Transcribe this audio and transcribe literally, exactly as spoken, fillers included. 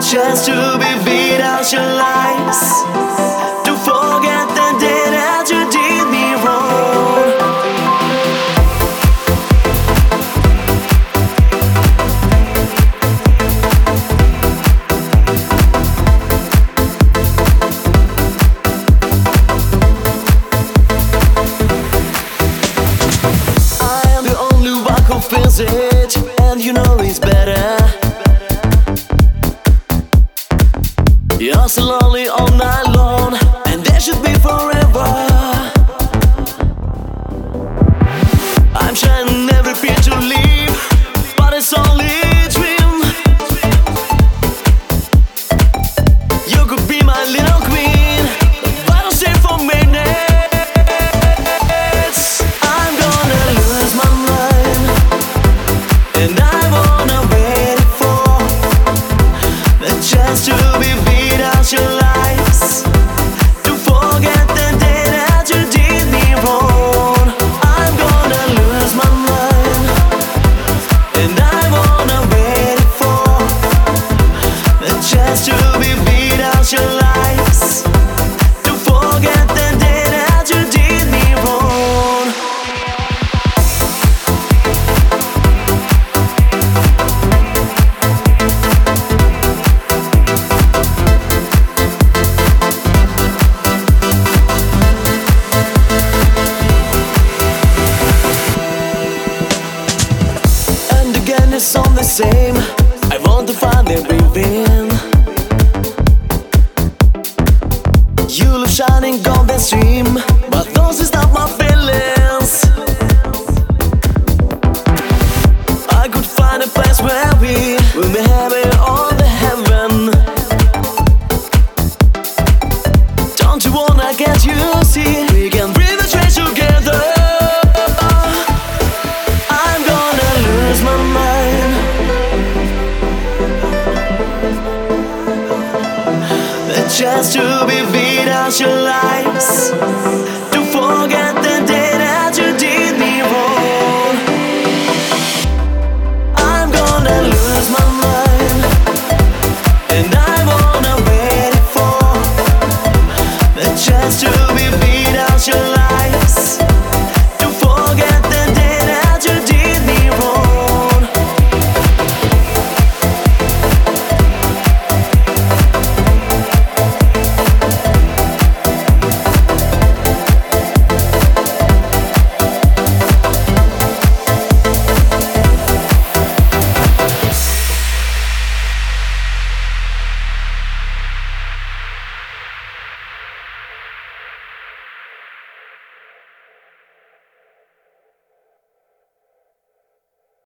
chance to be without your lies. To forget the day that you did me wrong. I am the only one who feels it, and you know it's better. You're so lonely all night long, and that should be forever. I'm trying every bit to leave, but it's only a dream. You could be my little queen, but I'll stay for minutes. I'm gonna lose my mind, and I wanna wait for the chance to be without your lies. To forget the day that you did me wrong. I'm gonna lose my mind, and I wanna wait for the chance to be without your lies. To forget the day that you did me wrong. And again it's all the same. I want to find everything. You love shining golden stream, but those is not my feeling.